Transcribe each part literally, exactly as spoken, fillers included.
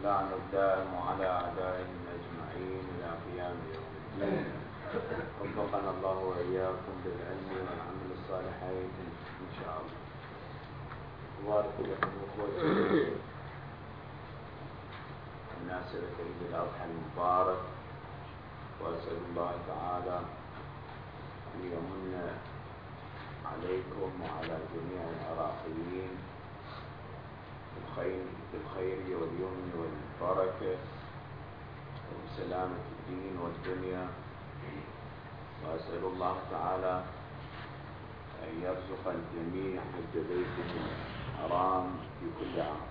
اللعن الدائم على أعدائهم أجمعين إلى قيام يوم الدين. وفقنا الله وإياكم بالعلم والعمل الصالحين إن شاء الله. بارك لكم أخوتي مناسبة عيد الأضحى المبارك، وأسأل الله تعالى أن يمن عليكم وعلى جميع العراقيين بالخير بالخير واليمن والبركة وسلامة الدين والدنيا. وأسأل الله تعالى أن يرزق الجميع حج بيته الحرام في كل عام.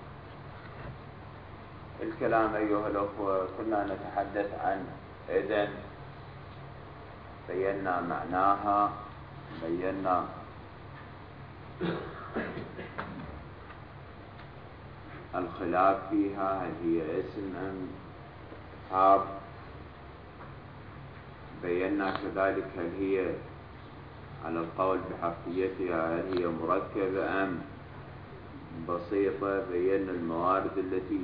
الكلام أيها الأخوة، كنا نتحدث عن إذن، بينا معناها، بينا الخلاف فيها، هل هي اسم أم حرف. بينا كذلك هل هي على القول بحرفيتها هل هي مركبة أم بسيطة. بينا الموارد التي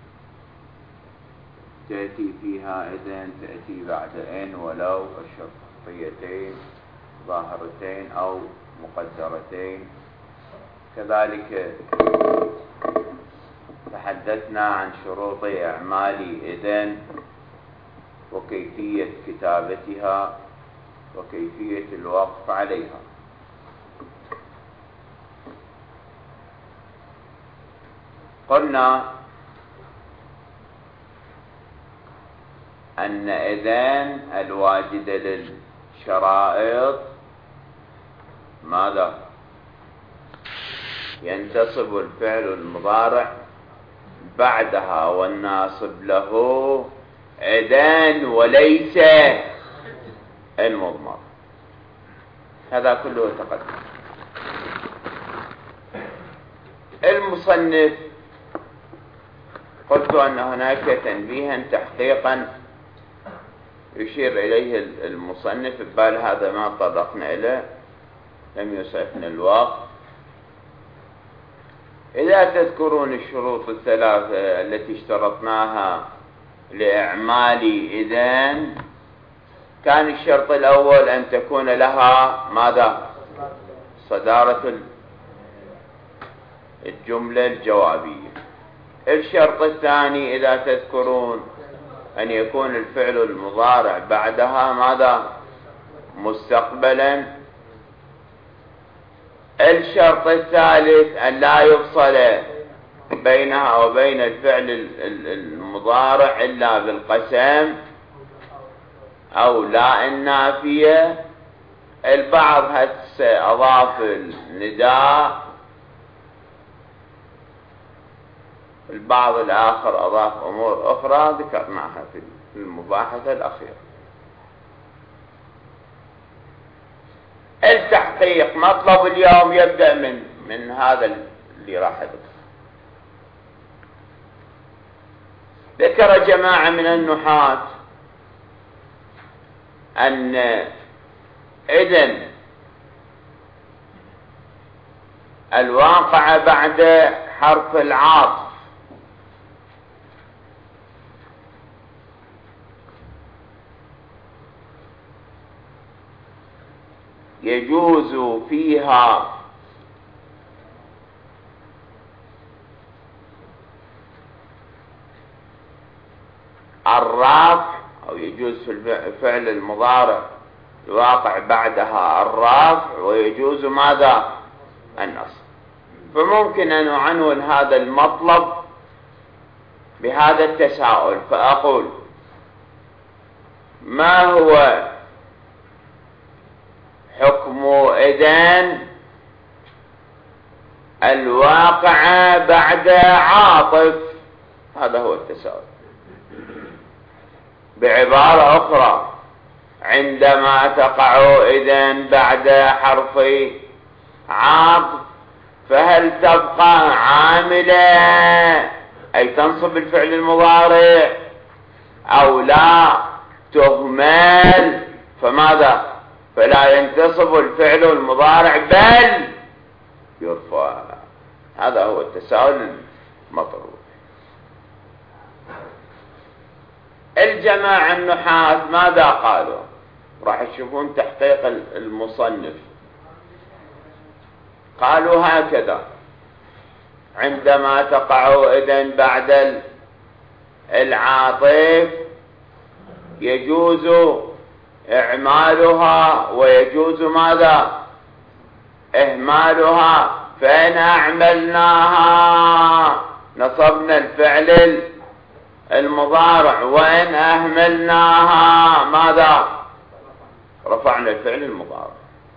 تأتي فيها إذن، تأتي بعد إن ولو الشرطيتين ظاهرتين أو مقدرتين. كذلك تحدثنا عن شروط إعمال إذن وكيفية كتابتها وكيفية الوقف عليها. قلنا أن إذن الواجدة للشرائط ماذا؟ ينتصب الفعل المضارع بعدها والناصب له إذن وليس المضمر. هذا كله تقدم. المصنف قلت أن هناك تنبيها تحقيقا يشير إليه المصنف، بل هذا ما طرقنا إليه، لم يسعفنا الوقت. إذا تذكرون الشروط الثلاثة التي اشترطناها لإعمال إذن، كان الشرط الأول أن تكون لها ماذا؟ صدارة الجملة الجوابية. الشرط الثاني إذا تذكرون أن يكون الفعل المضارع بعدها ماذا؟ مستقبلا. الشرط الثالث أن لا يفصل بينها وبين الفعل المضارع إلا بالقسم أو لا النافية. البعض هسه أضاف النداء، البعض الآخر أضاف أمور أخرى ذكرناها في المباحثة الأخيرة. التحقيق مطلب اليوم يبدأ من من هذا اللي راح أذكر. ذكر جماعة من النحاة أن إذن الواقع بعد حرف العاطف يجوز فيها الرفع، أو يجوز في الفعل المضارع الواقع بعدها الرفع، ويجوز ماذا؟ النصب. فممكن أن أعنون هذا المطلب بهذا التساؤل، فأقول ما هو حكم إذن الواقع بعد عاطف؟ هذا هو التساؤل. بعبارة أخرى، عندما تقع إذن بعد حرف عاطف فهل تبقى عاملة أي تنصب الفعل المضارع أو لا تهمل؟ فماذا؟ فلا ينتصب الفعل المضارع بل يرفع. هذا هو التساؤل المطروح. الجماعة النحاة ماذا قالوا؟ راح تشوفون تحقيق المصنف. قالوا هكذا: عندما تقع إذن بعد العاطف يجوز إعمالها ويجوز ماذا؟ إهمالها. فإن أعملناها نصبنا الفعل المضارع، وإن أهملناها ماذا؟ رفعنا الفعل المضارع.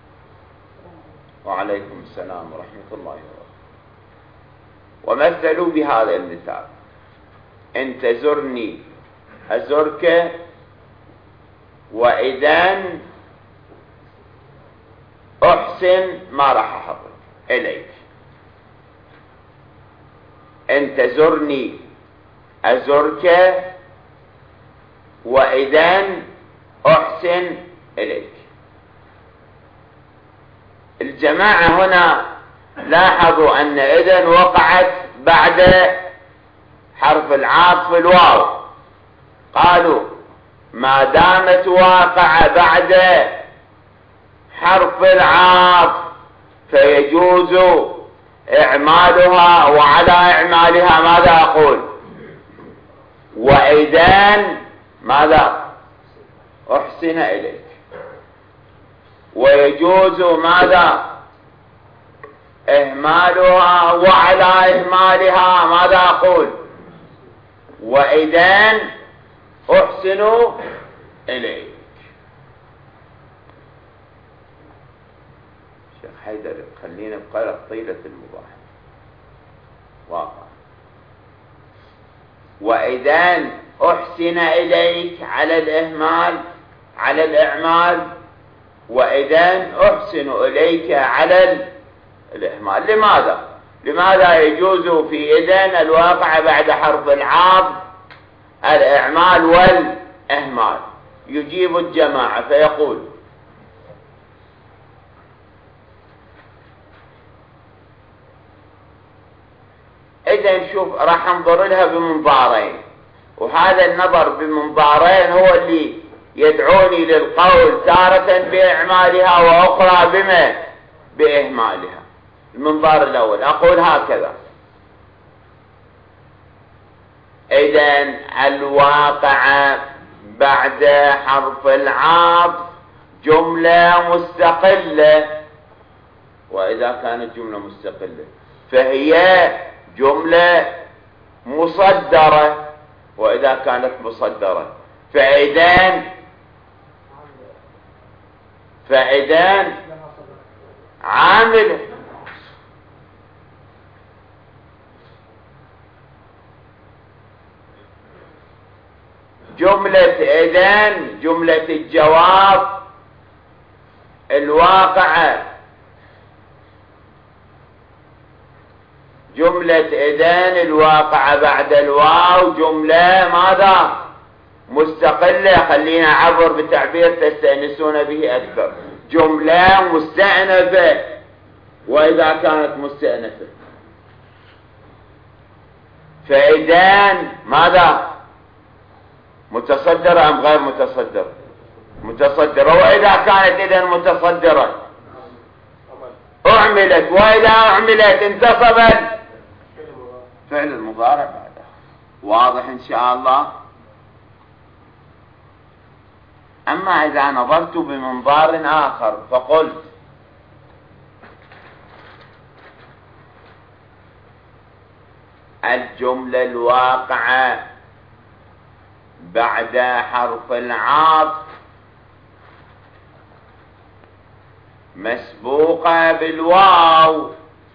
وعليكم السلام ورحمة الله وبركاته. ومثلوا بهذا المثال: إن تزرني أزرك، وإذن أحسن ما راح أحضر إليك. إن تزرني أزرك، وإذن أحسن إليك. الجماعة هنا لاحظوا أن إذن وقعت بعد حرف العاطف الواو. قالوا ما دامت واقع بعد حرف العاطف فيجوز إعمالها، وعلى إعمالها ماذا أقول؟ وإذن ماذا؟ أحسن إليك. ويجوز ماذا؟ إهمالها، وعلى إهمالها ماذا أقول؟ وإذن أحسن إليك. شيخ حيدر خلينا بقلق طيلة المباح واقع. وإذن أحسن إليك على الإهمال على الإعمال، وإذن أحسن إليك على الإهمال. لماذا؟ لماذا يجوز في إذن الواقع بعد حرف العاطف الإعمال والإهمال؟ يجيب الجماعة فيقول: إذن شوف راح انظر لها بمنظارين، وهذا النظر بمنظارين هو اللي يدعوني للقول تارة بإعمالها وأخرى بما بإهمالها. المنظار الأول أقول هكذا: إذن الواقع بعد حرف العاطف جملة مستقلة، وإذا كانت جملة مستقلة فهي جملة مصدرة، وإذا كانت مصدرة فإذن فإذن عامل. جملة إذن جملة الجواب الواقعة، جملة إذن الواقعة بعد الواو جملة ماذا؟ مستقلة. خلينا أعبر بتعبير تستأنسون به أكثر: جملة مستأنفة. وإذا كانت مستأنفة فإذن ماذا؟ متصدرة أم غير متصدرة؟ متصدرة. وإذا كانت إذن متصدرة أعملت، وإذا أعملت انتصبت فعل المضارع بعدها. واضح إن شاء الله؟ أما إذا نظرت بمنظار آخر فقلت الجملة الواقعة بعد حرف العاطف مسبوقة بالواو،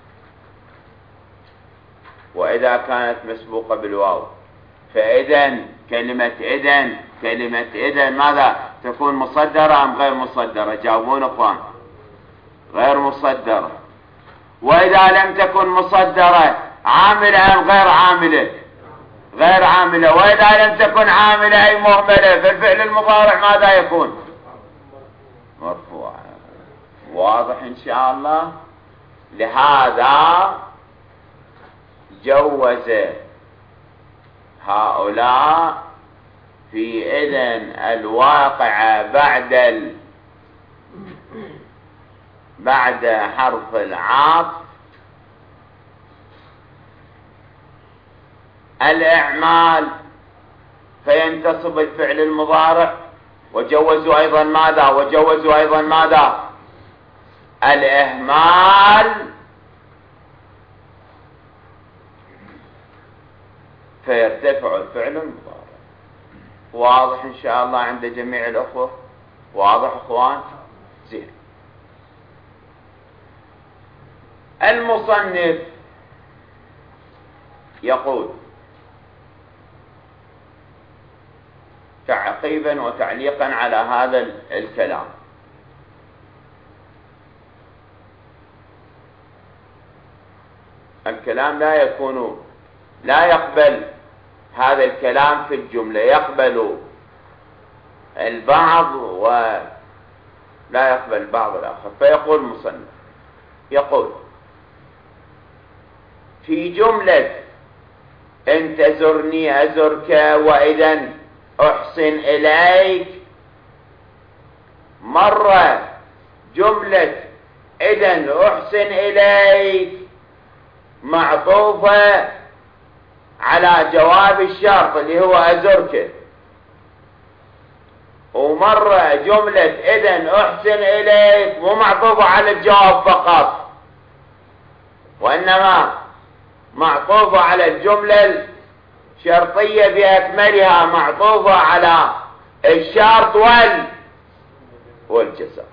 وإذا كانت مسبوقة بالواو فإذن كلمة إذن كلمة إذن ماذا؟ تكون مصدرة أم غير مصدرة؟ جاوبون أخوان. غير مصدرة. وإذا لم تكن مصدرة عاملة أم غير عاملة؟ غير عاملة. وإذا لم تكن عاملة أي مهملة فالفعل المضارع ماذا يكون؟ مرفوع. واضح إن شاء الله؟ لهذا جوز هؤلاء في إذن الواقعة بعد ال... بعد حرف العطف الإعمال، فينتصب الفعل المضارع. وجوزوا أيضا ماذا؟ وجوزوا أيضا ماذا؟ الإهمال، فيرتفع الفعل المضارع. واضح إن شاء الله عند جميع الأخوة؟ واضح أخوان؟ زين. المصنف يقول تعقيبا وتعليقا على هذا الكلام: الكلام لا يكون لا يقبل هذا الكلام في الجملة، يقبل البعض ولا يقبل البعض الآخر. فيقول المصنف، يقول في جملة إن تزرني أزرك وإذا أحسن إليك، مرة جملة إذا أحسن إليك معطوفة على جواب الشرط اللي هو أزرك، ومرة جملة إذا أحسن إليك مو معطوفة على الجواب فقط، وإنما معطوفة على الجملة الشرطية بأكملها، معطوفة على الشرط وال والجزاء.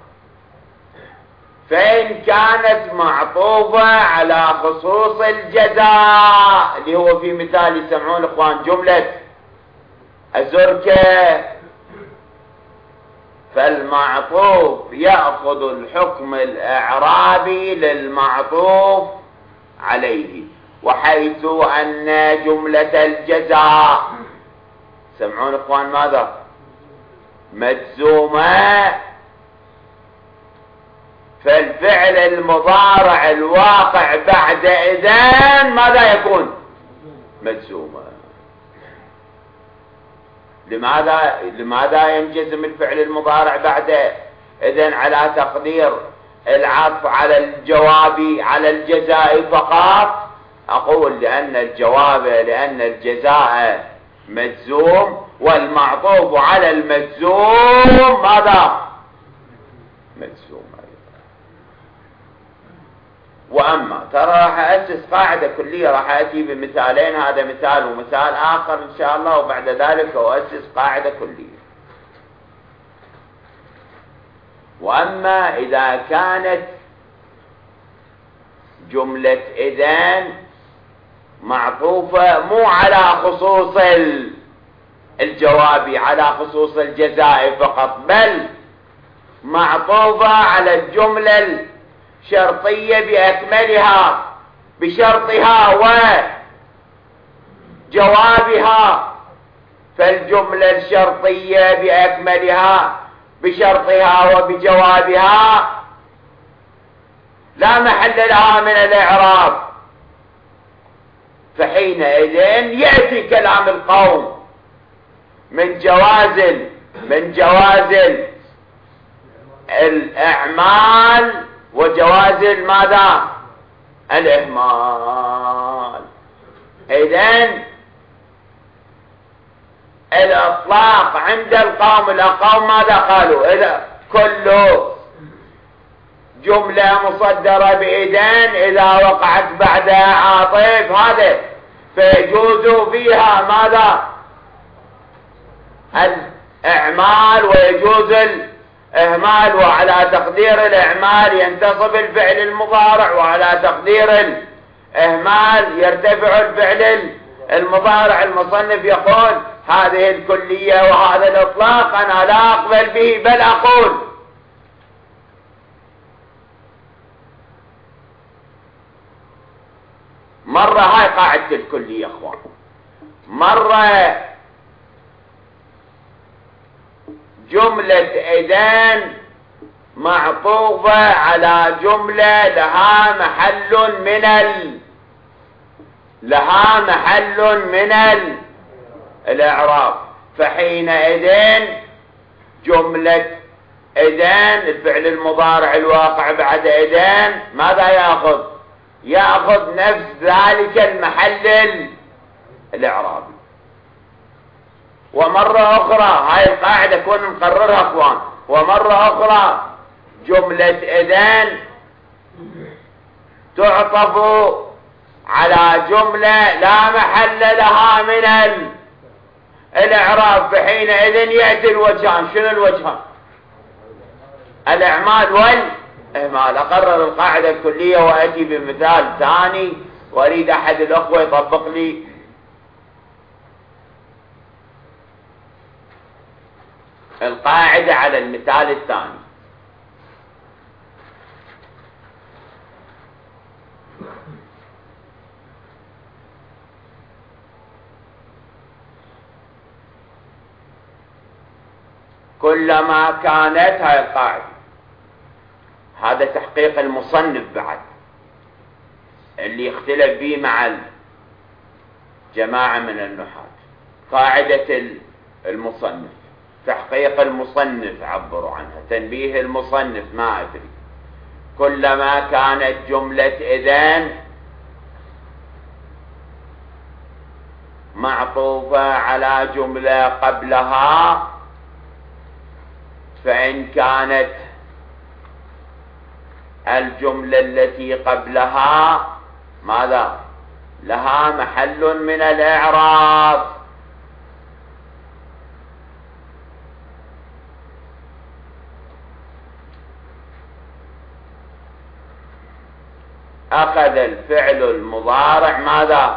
فإن كانت معطوفة على خصوص الجزاء اللي هو في مثال يسمعون الإخوان جملة أزرك، فالمعطوف يأخذ الحكم الإعرابي للمعطوف عليه، وحيث أن جملة الجزاء سمعون إخوان ماذا؟ مجزومة، فالفعل المضارع الواقع بعد إذن ماذا يكون؟ مجزومة. لماذا لماذا ينجزم الفعل المضارع بعد إذن على تقدير العطف على الجواب على الجزاء فقط؟ أقول لأن الجواب لأن الجزاء مجزوم، والمعطوف على المجزوم ماذا؟ مجزوم. وأما ترى راح أسس قاعدة كلية، راح أتي بمثالين، هذا مثال ومثال آخر إن شاء الله، وبعد ذلك أسس قاعدة كلية. وأما إذا كانت جملة إذن معطوفة مو على خصوص الجواب على خصوص الجزاء فقط، بل معطوفة على الجملة الشرطية بأكملها بشرطها وجوابها، فالجملة الشرطية بأكملها بشرطها وبجوابها لا محل لها من الإعراب، فحينئذ يأتي كلام القوم من جواز من جواز الإعمال وجواز ماذا؟ الإهمال. إذن الإطلاق عند القوم القوم ماذا قالوا؟ إذا كل جملة مصدرة بإذن إذا وقعت بعدها عاطف هذا فيجوز فيها ماذا؟ الإعمال ويجوز الإهمال، وعلى تقدير الإعمال ينتصب الفعل المضارع، وعلى تقدير الإهمال يرتفع الفعل المضارع. المصنف يقول هذه الكلية وهذا الإطلاق أنا لا أقبل به، بل أقول مرة هاي قاعدة الكلية أخوان، مرة جملة إذن معطوفة على جملة لها محل من ال لها محل من الإعراب. فحينئذ جملة إذن الفعل المضارع الواقع بعد إذن ماذا يأخذ؟ يأخذ نفس ذلك المحل الإعرابي. ومرة أخرى هاي القاعدة كون نقررها أخوان، ومرة أخرى جملة إذن تعطف على جملة لا محل لها من الإعراب. فحينئذ يأتي الوجهان. شنو الوجهان؟ الإعمال والإهمال. أقرر القاعدة الكلية وأتي بمثال ثاني وأريد أحد الأخوة يطبق لي القاعدة على المثال الثاني. كلما كانت هاي القاعدة، هذا تحقيق المصنف بعد اللي يختلف به مع جماعة من النحاة. قاعدة المصنف، تحقيق المصنف عبروا عنها، تنبيه المصنف ما أدري. كلما كانت جملة إذن معطوفة على جملة قبلها، فإن كانت الجملة التي قبلها ماذا؟ لها محل من الإعراب، أخذ الفعل المضارع ماذا؟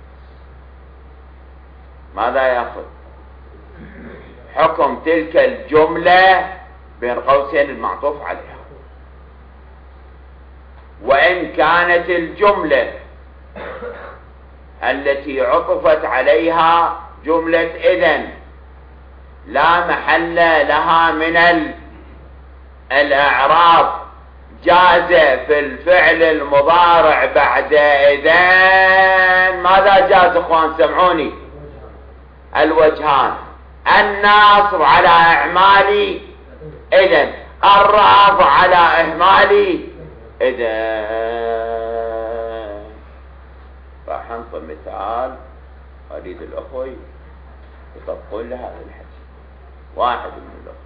ماذا يأخذ؟ حكم تلك الجملة بين قوسين المعطوف عليها. وإن كانت الجملة التي عطفت عليها جملة إذن لا محل لها من الإعراب، جاز في الفعل المضارع بعد إذن ماذا جاز اخوان؟ سمعوني، الوجهان: النصب على إعمال إذن، الرفع على إهمال إذن. راح انطي مثال اريد الاخوة يطبقون لهذا الحديث. واحد من الاخوة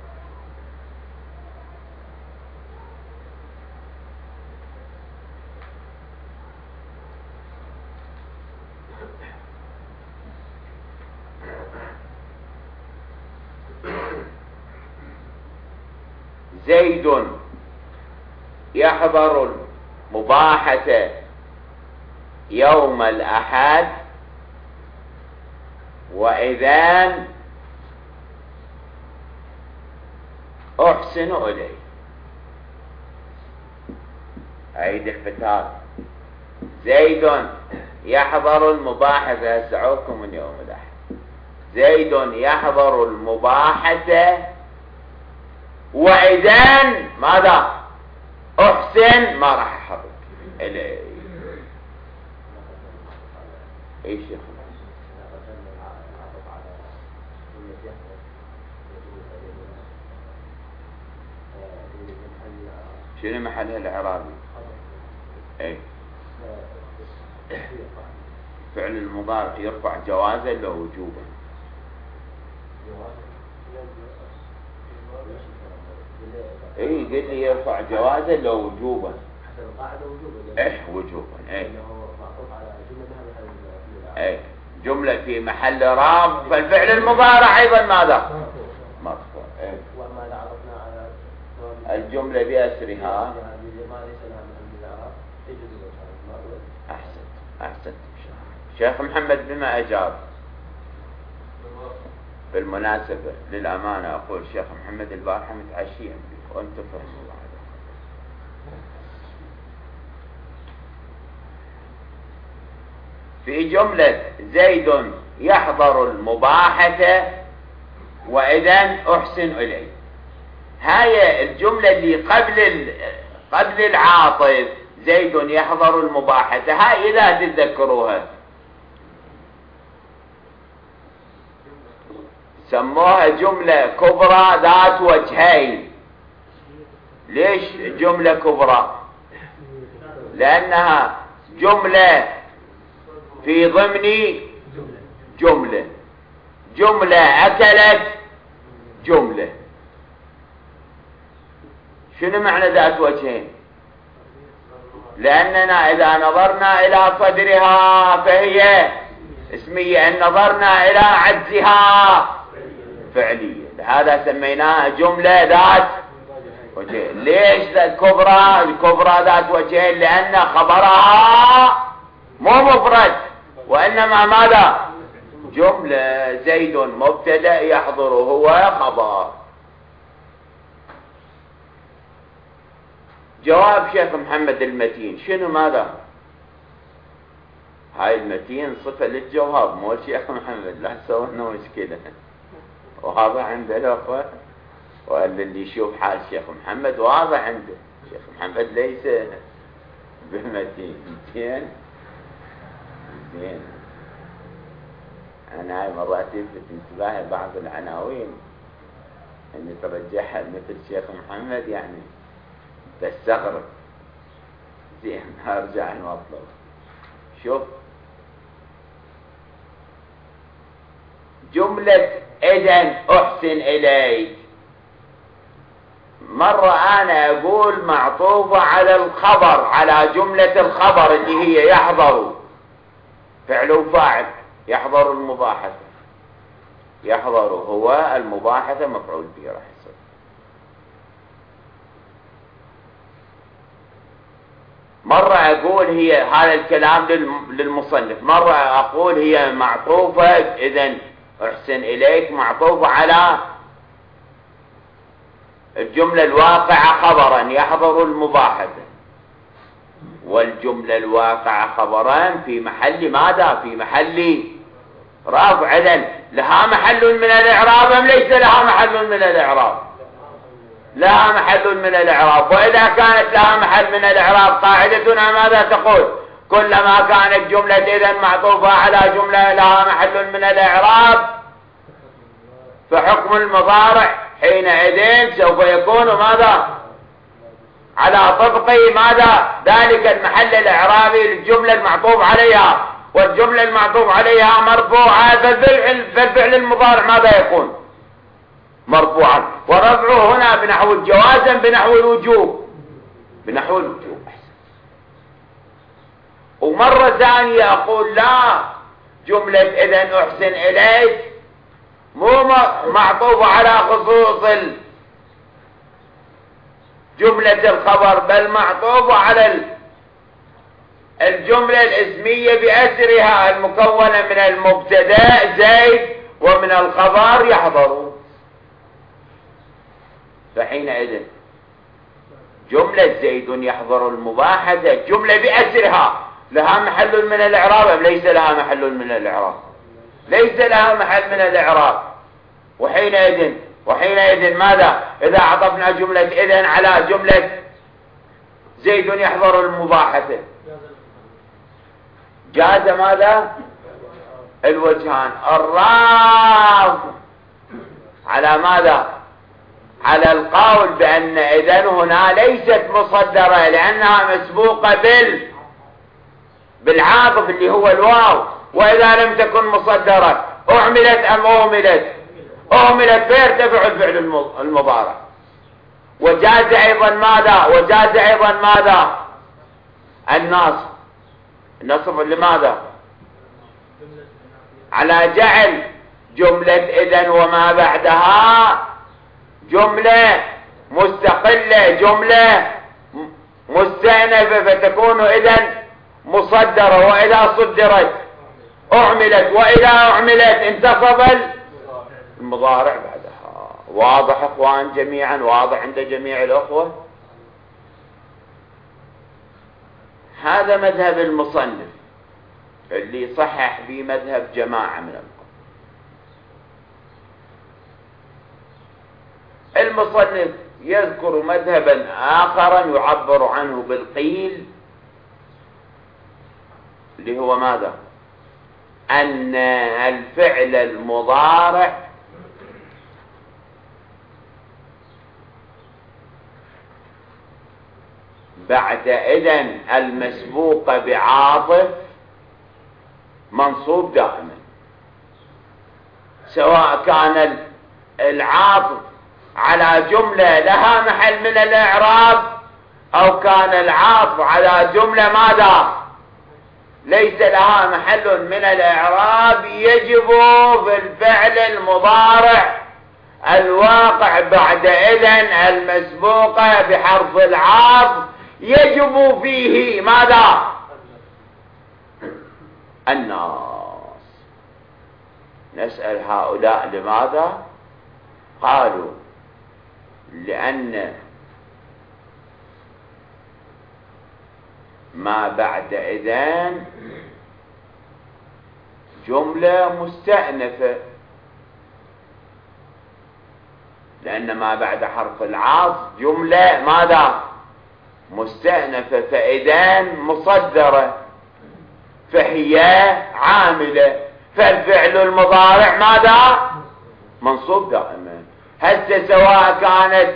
زيد يحضر المباحثة يوم الأحد وإذن أحسن إليه. أعيد المثال: زيد يحضر المباحثة، أسعوكم من يوم الأحد. زيد يحضر المباحثة وإذن ماذا؟ أحسن، ما راح أحرك إليه. ايش يا اخوان؟ شنو محلها الاعرابي؟ اي فعل المضارع يرفع جوازا لو وجوبا. اي قل لي يرفع جوازا لو وجوبا. حسب القاعده وجوبا. ايه وجوبا. اي اي جملة في محل رام، فالفعل المضارع ايضا ماذا؟ مرفوع. اي وما عرفنا على الجملة بأسرها. احسنت احسنت شيخ محمد. بما اجاب بالمناسبة للأمانة أقول شيخ محمد البارحة متعشيا بك وأنت فهموا بعد. في جملة زيد يحضر المباحثة وإذن أحسن إليه، هاي الجملة اللي قبل قبل العاطف زيد يحضر المباحثة، هاي إذا تتذكروها سموها جملة كبرى ذات وجهين. ليش جملة كبرى؟ لأنها جملة في ضمن جملة، جملة أكلت جملة. شنو معنى ذات وجهين؟ لأننا إذا نظرنا إلى صدرها فهي اسمية، إن نظرنا إلى عجزها فعلية، لهذا سميناها جملة ذات وجهين. ليش الكبرى؟ الكبرى ذات وجهين لأن خبرها مو مفرد، وإنما ماذا؟ جملة. زيد مبتدأ يحضر هو خبر. جواب شيخ محمد المتين شنو ماذا؟ هاي المتين صفة للجواب مو شيخ محمد، لا تسوي لنا مشكلة. وهذا عنده الأخوة، وقال اللي يشوف حال شيخ محمد واضح عنده. شيخ محمد ليس بمتين. زين زين. أنا هاي مرات يلفت انتباهي بعض العناوين أن ترجعها مثل شيخ محمد يعني بستغرب. زين هرجع المطلب. شوف جملة إذن أحسن إليك، مرة أنا أقول معطوفة على الخبر، على جملة الخبر اللي هي يحضر فعل وفاعل. يحضر المباحثة، يحضر هو المباحثة مفعول به راح يصير. مرة أقول هي هذا الكلام للمصنف، مرة أقول هي معطوفة إذن أحسن إليك معطوفة على الجملة الواقعة خبرا يحضر المباحثة، والجملة الواقعة خبرا في محل ماذا؟ في محل رفع. إذن لها محل من الإعراب أم ليس لها محل من الإعراب؟ لها محل من الإعراب. وإذا كانت لها محل من الإعراب قاعدتنا ماذا تقول؟ كلما كانت جملة إذن معطوفة على جملة لها محل من الإعراب فحكم المضارع حينئذ سوف يكون ماذا؟ على طبق ماذا؟ ذلك المحل الإعرابي للجملة المعطوف عليها، والجملة المعطوف عليها مرفوعة، فالفعل المضارع ماذا يكون؟ مرفوعا. ورفعه هنا بنحو الجوازم بنحو الوجوب، بنحو الوجوب. ومرة ثانية أقول لا، جملة إذن أحسن إليك مو معطوفة على خصوص جملة الخبر، بل معطوفة على الجملة الاسمية بأسرها المكونة من المبتدأ زيد ومن الخبر يحضر. فحينئذ جملة زيد يحضر المباحثة جملة بأسرها لها محل من الإعراب أم ليس لها محل من الإعراب؟ ليس لها محل من الإعراب. وحينئذ وحينئذ ماذا؟ إذا عطفنا جملة إذن على جملة زيد يحضر المباحثة جاز ماذا؟ الوجهان. الراف على ماذا؟ على القول بأن إذن هنا ليست مصدرة لأنها مسبوقة بال بالعاطف اللي هو الواو. وإذا لم تكن مصدرة أعملت أم أهملت؟ أهملت فيرتفع الفعل المضارع. وجاز أيضا ماذا؟ وجاز أيضا ماذا؟ النصب. النصب لماذا؟ على جعل جملة إذن وما بعدها جملة مستقلة، جملة مستأنفة، فتكون إذن مصدرة. وإذا صدرت أعملت، وإذا أعملت انتصب المضارع بعدها. واضح اخوان جميعا؟ واضح عند جميع الاخوة؟ هذا مذهب المصنف اللي صحح به مذهب جماعة من القوم. المصنف يذكر مذهبا آخرا يعبر عنه بالقيل، اللي هو ماذا؟ أن الفعل المضارع بعد إذن المسبوقة بعاطف منصوب دائما، سواء كان العاطف على جملة لها محل من الإعراب أو كان العاطف على جملة ماذا ليس لها محل من الإعراب، يجب في الفعل المضارع الواقع بعد إذن المسبوقة بحرف العاطف يجب فيه ماذا؟ الناس. نسأل هؤلاء لماذا؟ قالوا لأن ما بعد إذن جملة مستأنفة، لأن ما بعد حرف العاطف جملة ماذا؟ مستأنفة، فإذن مصدرة، فهي عاملة، فالفعل المضارع ماذا؟ منصوب دائما. هسه سواء كانت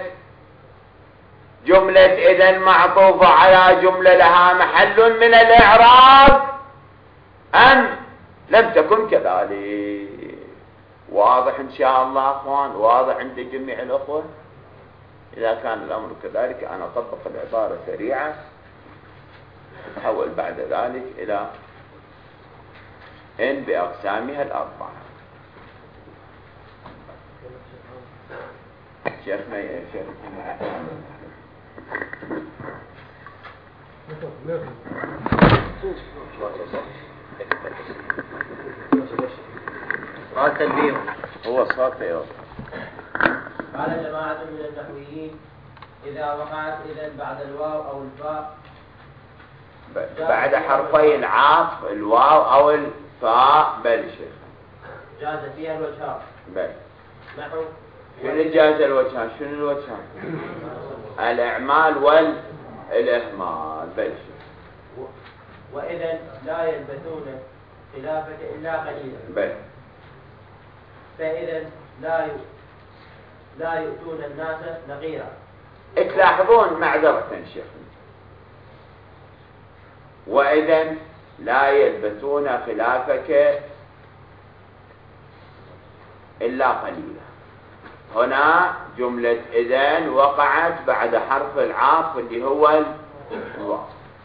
جملة إذن معطوفة على جملة لها محل من الإعراب أم لم تكن كذلك. واضح إن شاء الله أخوان؟ واضح عند جميع الأخوة؟ إذا كان الأمر كذلك أنا أطبق العبارة سريعة، أحول بعد ذلك إلى إن بأقسامها الأربعة. شيخنا يا شيخنا قال تنبيه هو صوت يوم. قال جماعة من النحويين إذا وقعت إذن بعد الواو أو الفاء بعد حرفي العاطف الواو أو الفاء بل شيخ جاز فيها الوجهان. بل نحو شنو جاز الوجهان؟ شنو الوجهان؟ الإعمال والإهمال بل شيخ. وإذن لا يلبثون خلافك إلا قليلا بل فإذا لا لا يؤتون الناس نقيرا. تلاحظون معذرة شيخنا، وإذا لا يلبثون خلافك إلا قليلا. هنا جملة إذن وقعت بعد حرف العاطف اللي هو الواو،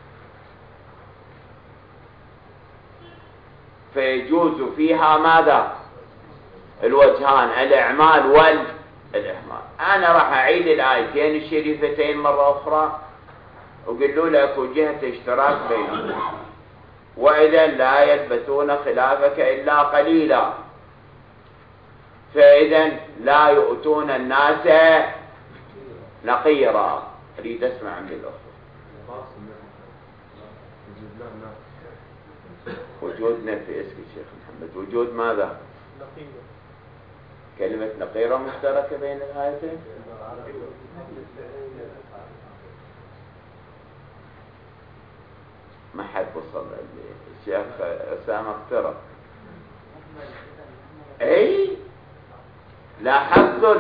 فيجوز فيها ماذا؟ الوجهان، الإعمال والإهمال. أنا راح أعيد الآيتين الشريفتين مرة أخرى وقلوا لك وجهة اشتراك بينهم. وإذا لا يلبثون خلافك إلا قليلا، فإذا لا يؤتون الناس نقيرا. أريد أسمع عند الأخوة. وجودنا في اسم الشيخ محمد وجود ماذا؟ كلمة نقيرة مشتركة بين الآيتين. ما حد وصل الشيخ أسامة اقترب. اي لاحظت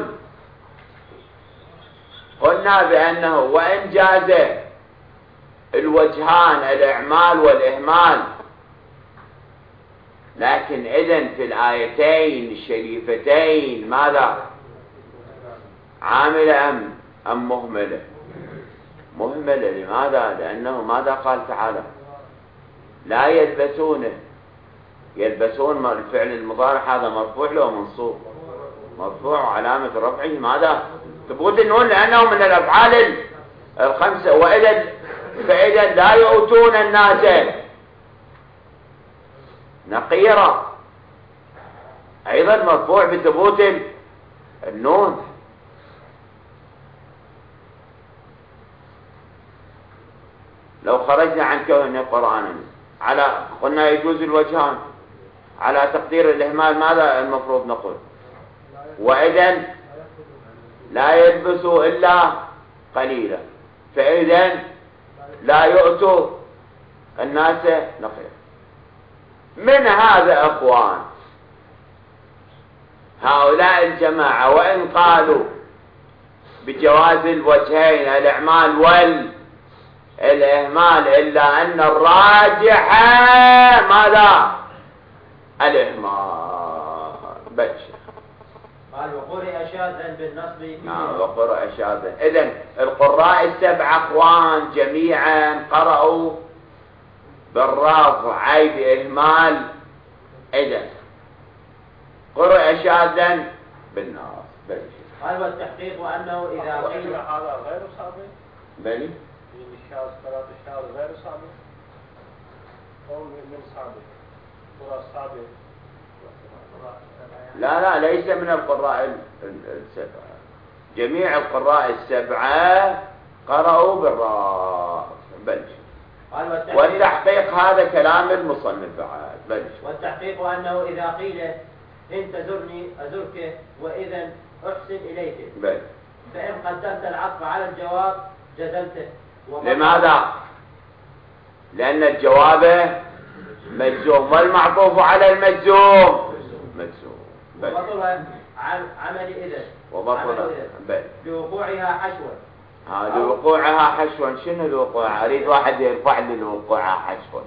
قلنا بأنه وإن جاز الوجهان الإعمال والإهمال، لكن إذن في الآيتين الشريفتين ماذا؟ عاملة أم أم مهملة؟ مهملة. لماذا؟ لأنه ماذا قال تعالى؟ لا يلبسونه. يلبسون الفعل المضارع هذا مرفوع له منصوب؟ مرفوع وعلامة رفعه ماذا؟ ثبوت النون لأنه من الأفعال الخمسة. وإذا فإذا لا يؤتون الناس نقيرا أيضا مرفوع بثبوت النون. لو خرجنا عن كونه قرآنا على قلنا يجوز الوجهان على تقدير الإهمال ماذا المفروض نقول؟ وإذن لا يلبسوا إلا قليلا، فإذن لا يؤتوا الناس نقيرا. من هذا أخوان هؤلاء الجماعة وإن قالوا بجواز الوجهين الإعمال الإهمال، إلا أن الراجح ماذا؟ الإهمال. بل قال وقرئ شاذا بالنصب. نعم وقرئ شاذا. إذن القراء السبع أخوان جميعا قرأوا بالرفع أي بإهمال. إذن قرئ شاذا بالنصب. بل قال والتحقيق أنه إذا قيل هذا غير صحيح. بل الشاذ قراءة الشاذ غير صحيح أو من صحيح قراءة صحيح. لا لا ليس من القراء السبعة، جميع القراء السبعة قرأوا بالراء. بل والتحقيق هذا كلام المصنف بعد. بل والتحقيق أنه إذا قيل إن تزرني أزرك وإذا أحسن إليك بل فإن قدمت العطف على الجواب جزمته. لماذا؟ لأن الجواب مجزوم والمعطوف على المجزوم مجزوم. وبطل عمل إذن وبطل بل لوقوعها حشوا. ها لوقوعها حشوا. شنو الوقوع؟ أريد واحد يرفع لي لوقوعها حشوا.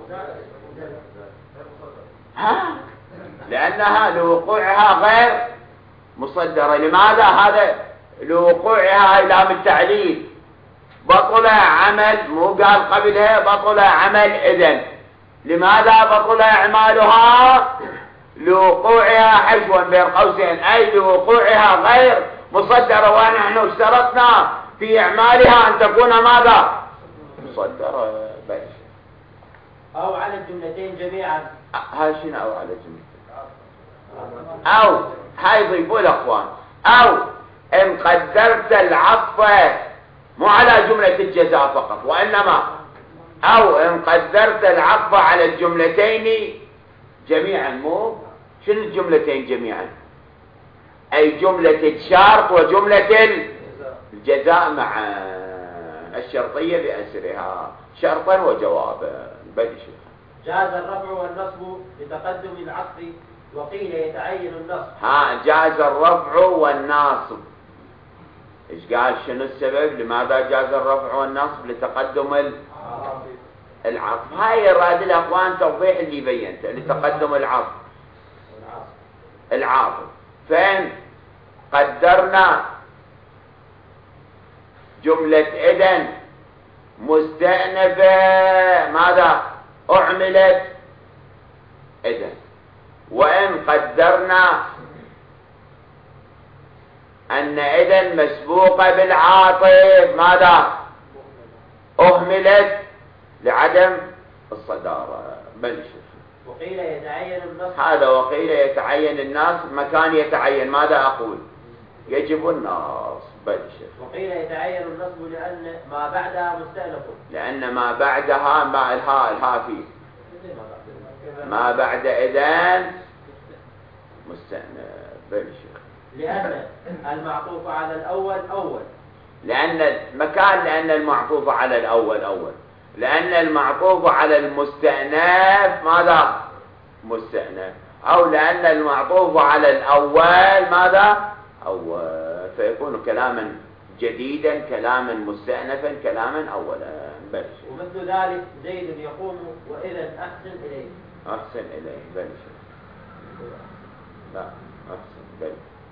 ها لأنها لوقوعها غير مصدرة. لماذا؟ هذا لوقوعها إلى التعليل. بطل عمل، مو قال قبلها بطل عمل إذن. لماذا بطل إعمالها؟ لوقوعها حشوا بين قوسين، أي لوقوعها غير مصدرة، ونحن اشترطنا في إعمالها أن تكون ماذا؟ مصدرة. بيش أو على الجملتين جميعا. هاي شنو أو على الجملتين؟ أو هاي يضيفوا الأخوان. أو إن قدرت العطف مو على جملة الجزاء فقط، وإنما أو إن قدرت العطف على الجملتين جميعا. مو شنو الجملتين جميعا؟ أي جملة الشرط وجملة الجزاء معا، الشرطية بأسرها شرطا وجوابا. بدي شيخ جاز الرفع والنصب لتقدم العطف وقيل يتعين النصب. ها جاز الرفع والنصب. ايش قال؟ شنو السبب؟ لماذا جاز الرفع والنصب؟ لتقدم العطف. هاي راد الاخوان توضيح اللي بينته. لتقدم العطف العاطف. فإن قدرنا جملة إذن مستأنفة ماذا؟ أعملت إذن. وإن قدرنا أن إذن مسبوقة بالعاطف ماذا؟ أهملت لعدم الصدارة. بل وقيل يتعين النصب. هذا وقيل يتعين النصب مكان يتعين. ماذا أقول؟ يجب النصب. بل وقيل يتعين النصب لأن ما بعدها مستأنف. لأن ما بعدها ما الهاء الهاء فيه ما بعد إذن مستأنف. بل لأن المعطوف على الأول أول. لأن مكان لأن المعطوف على الأول أول. لأن المعطوف على المستأنف ماذا؟ مستأنف. أو لأن المعطوف على الأول ماذا؟ أول. فيكون كلاما جديدا، كلاما مستأنفا، كلاما أولا. بل ومثل ذلك زيد يقوم وإذا أحسن إليه. أحسن إليه. بل لا أحسن. بل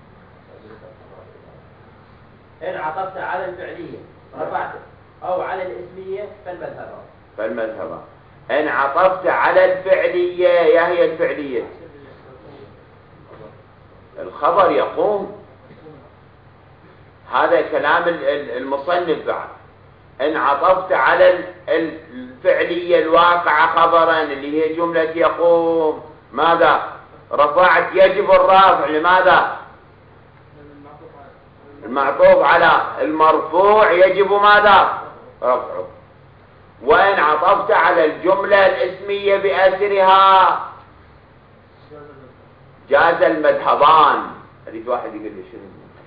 إن عطفت على الفعلية رفعت أو على الاسمية فالمذهب. فالمذهب إن عطفت على الفعلية. يا هي الفعلية؟ الخبر يقوم. هذا كلام المصنف بعد. إن عطفت على الفعلية الواقعة خبرا اللي هي جملة يقوم ماذا؟ رفعت يجب الرفع. لماذا؟ المعطوف على المرفوع يجب ماذا؟ رفعه. وإن عطفت على الجملة الاسمية بأسرها جاز المذهبان. أريد واحد يقول لي شنو؟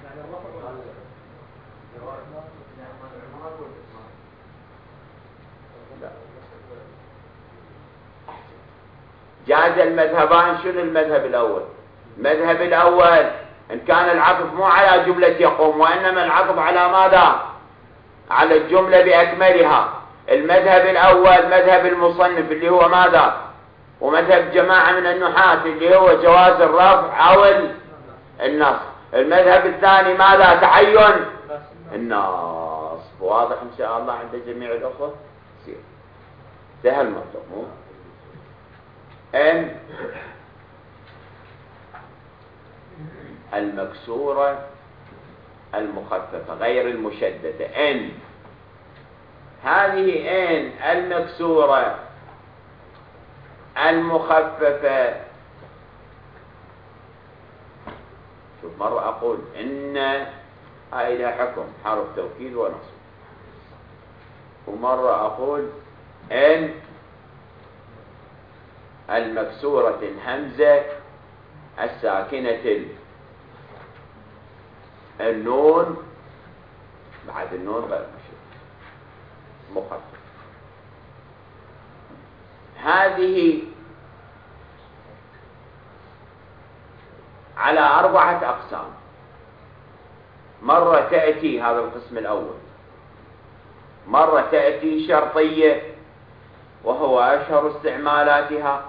جاز المذهبان. شنو المذهب الأول؟ المذهب الأول إن كان العطف مو على جملة يقوم، وإنما العطف على ماذا؟ على الجملة بأكملها. المذهب الأول مذهب المصنف اللي هو ماذا؟ ومذهب جماعة من النحاة اللي هو جواز الرفع أو النصب. المذهب الثاني ماذا؟ تعين النصب. واضح إن شاء الله عند جميع الأخوة؟ سير سهل مطلوب. إن المكسورة المخففة غير المشددة، إن هذه إن المكسورة المخففة، شوف مرة أقول إن هاي لها حكم حرف توكيد ونصب، ومرة أقول إن المكسورة الهمزة الساكنة النون بعد النون غير مخفف. هذه على أربعة أقسام. مرة تأتي هذا القسم الأول، مرة تأتي شرطية وهو أشهر استعمالاتها،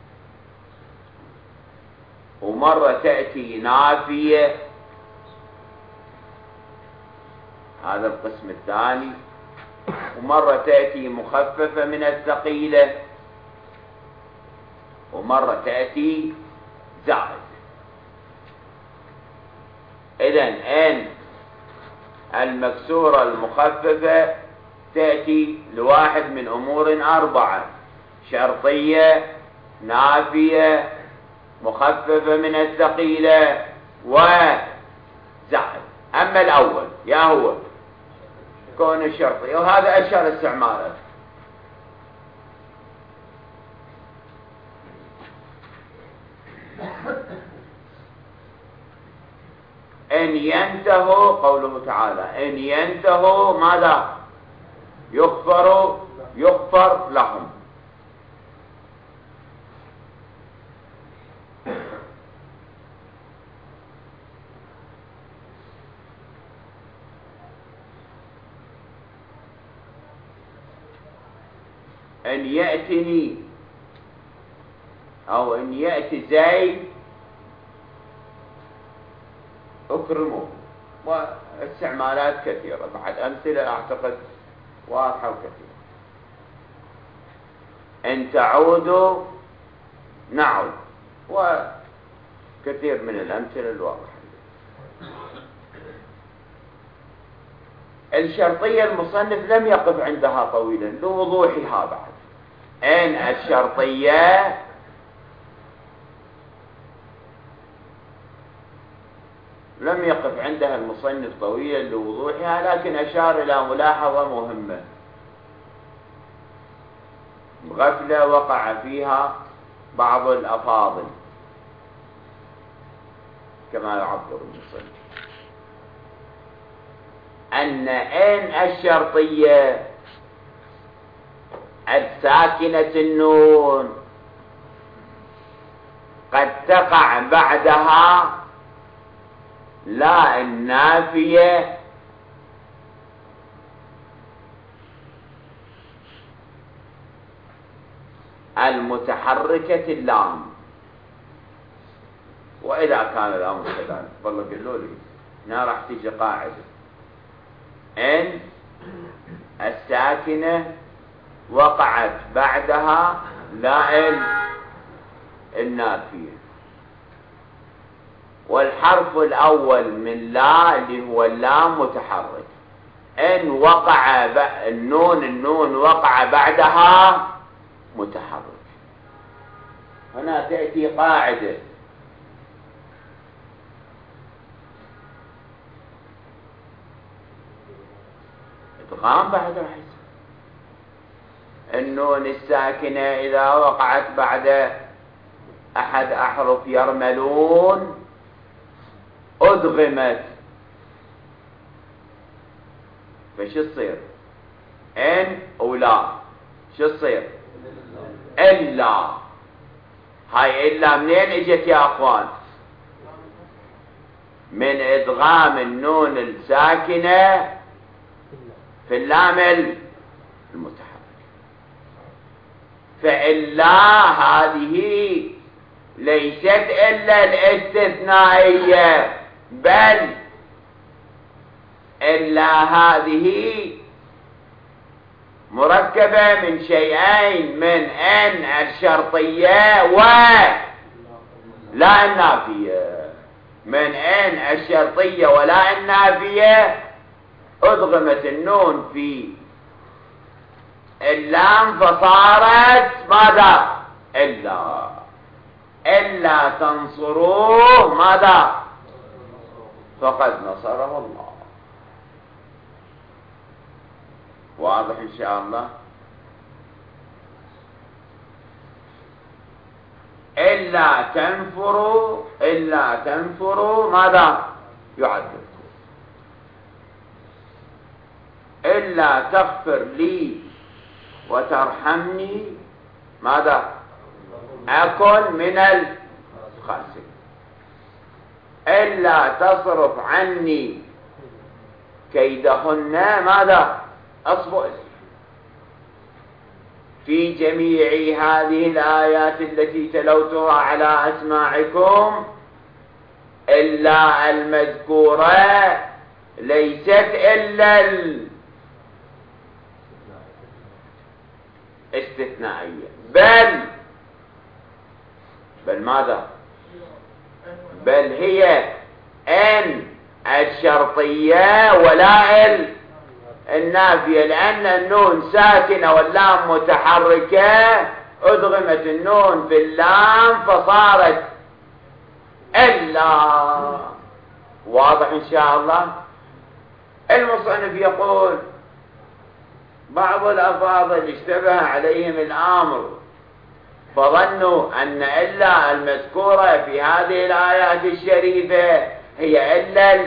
ومرة تأتي نافية هذا القسم الثاني، ومرة تأتي مخففة من الثقيلة، ومرة تأتي زائد. إذن إن المكسورة المخففة تأتي لواحد من أمور أربعة: شرطية، نافية، مخففة من الثقيلة، وزائد. أما الأول يا هو كون الشرطية، وهذا أشهر استعماله. إن ينتهوا، قوله تعالى إن ينتهوا ماذا؟ يغفر يغفر لهم. إن يأتني أو إن يأتي زيد أكرمه. واستعمالات كثيرة بعد، أمثلة أعتقد واضحة وكثيرة. إن تعودوا نعود، وكثير من الأمثلة الواضحة. الشرطية المصنف لم يقف عندها طويلا لوضوحها بعد. إن الشرطية لم يقف عندها المصنف طويلا لوضوحها، لكن أشار إلى ملاحظة مهمة، غفلة وقع فيها بعض الأفاضل كما يعبر المصنف، أن إن الشرطية الساكنة النون قد تقع بعدها لا النافية المتحركة اللام. وإذا كان الأمر كذلك والله قالوا لي هنا راح تيجي قاعدة: إن الساكنة وقعت بعدها لا النافية، والحرف الأول من لا اللي هو اللام متحرك. إن وقع النون النون وقع بعدها متحرك. هنا تأتي قاعدة: إدغام بعد الحسن. النون الساكنة إذا وقعت بعد أحد أحرف يرملون أدغمت، فش تصير؟ إن ولا شو تصير؟ إلا. هاي إلا منين اجت يا أخوان؟ من إدغام النون الساكنة في اللام المتحرك. فإلا هذه ليست إلا الاستثنائية، بل إلا هذه مركبة من شيئين، من أن الشرطية ولا النافية. من أن الشرطية ولا النافية أدغمت النون في اللام فصارت ماذا؟ إلا إلا تنصروه ماذا؟ فقد نصره الله. واضح إن شاء الله؟ إلا تنفروا إلا تنفروا ماذا؟ يعذبكم. إلا تغفر لي وترحمني ماذا؟ أكن من الخاسرين. إلا تصرف عني كيدهن ماذا؟ أصبر. في جميع هذه الآيات التي تلوتها على أسماعكم إلا المذكورة ليست إلا الاستثنائية، بل بل ماذا؟ بل هي أن الشرطية ولا النافية، لأن النون ساكنة واللام متحركة أدغمت النون في اللام فصارت إلا. واضح إن شاء الله؟ المصنف يقول بعض الأفاضل اشتبه عليهم الأمر فظنوا أن إلا المذكورة في هذه الآيات الشريفة هي إلا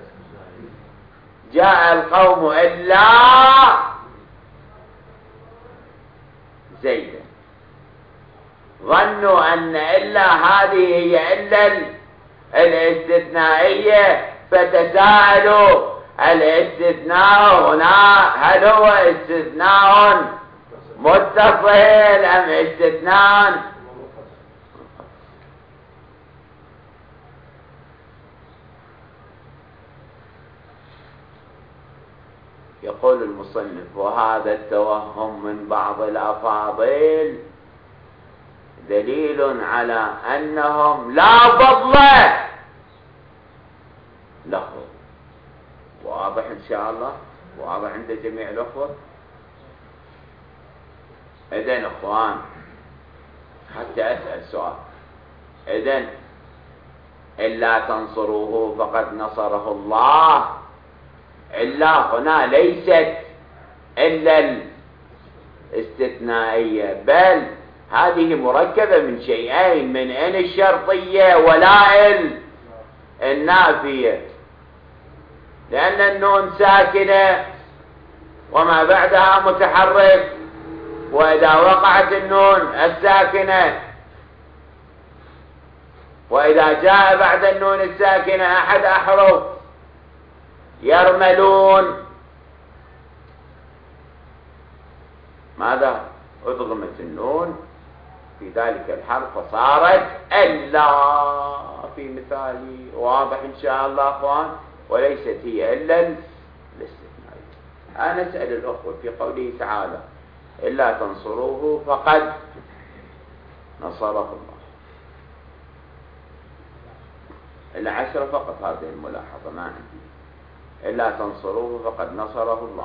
جاء القوم إلا زيدا. ظنوا أن إلا هذه هي إلا الاستثنائية فتساءلوا الاستثناء هنا هل هو استثناء متصل أم استثناء؟ يقول المصنف وهذا التوهم من بعض الأفاضل دليل على أنهم لا فضل لهم. واضح إن شاء الله؟ واضح عند جميع الأخوة؟ إذن أخوان حتى أسأل سؤال، إذن إلا تنصروه فقد نصره الله، إلا هنا ليست إلا الاستثنائية، بل هذه مركبة من شيئين، من إن الشرطية ولا النافية، لأن النون ساكنة وما بعدها متحرك، وإذا وقعت النون الساكنة وإذا جاء بعد النون الساكنة أحد أحرف يرملون ماذا؟ أدغمت النون في ذلك الحرف فصارت إلا في مثالي. واضح إن شاء الله أخوان؟ وليست هي إلا الاستثنائية. أنا أسأل الأخوة في قوله تعالى إلا تنصروه فقد نصره الله، العشرة فقط هذه الملاحظة ما عندي. إلا تنصروه فقد نصره الله.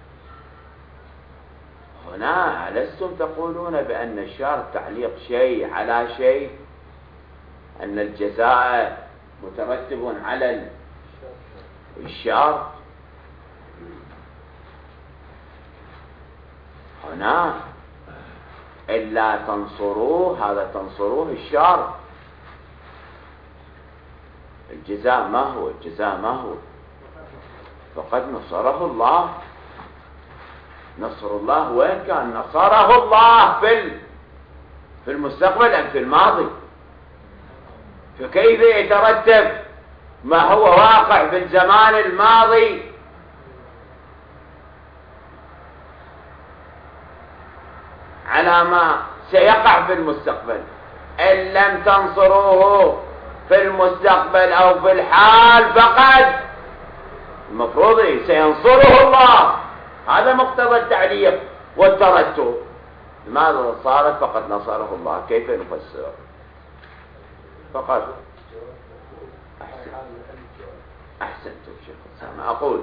هنا ألستم تقولون بأن الشرط تعليق شيء على شيء، أن الجزاء مترتب على الشرط؟ هنا إلا تنصروه هذا تنصروه الشرط، الجزاء ما هو؟ الجزاء ما هو؟ فقد نصره الله. نصر الله وين كان؟ نصره الله في في المستقبل أم في الماضي؟ فكيف يترتب ما هو واقع في الزمان الماضي على ما سيقع في المستقبل. إن لم تنصروه في المستقبل أو في الحال فقد المفروض سينصره الله. هذا مقتضى التعليق والترتب. لماذا صارت فقد نصره الله؟ كيف نفسر؟ فقط أحسن أحسنتم شيخ أسامة. أقول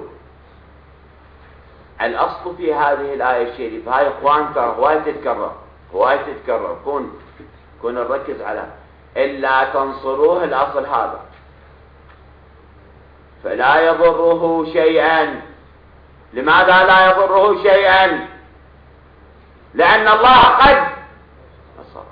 الأصل في هذه الآية الشريفة، هاي إخوان ترى هواي تتكرر هواي تتكرر كون كون نركز على إلا تنصروه. الأصل هذا فلا يضره شيئا. لماذا لا يضره شيئا؟ لأن الله قد نصره.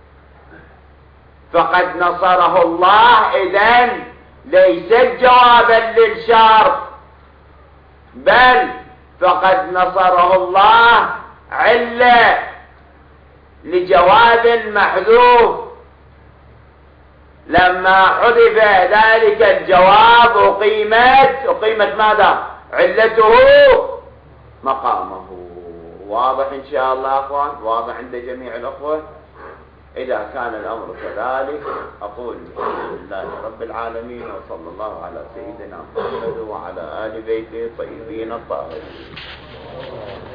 فقد نصره الله إذن ليس جوابا للشر، بل فقد نصره الله علة لجواب محذوف. لما حذف ذلك الجواب أقيمت أقيمت ماذا؟ علته مقامه. واضح إن شاء الله أخوان؟ واضح عند جميع الأخوة؟ إذا كان الأمر كذلك أقول الحمد لله رب العالمين، وصلى الله على سيدنا محمد وعلى آل بيته الطيبين الطاهرين.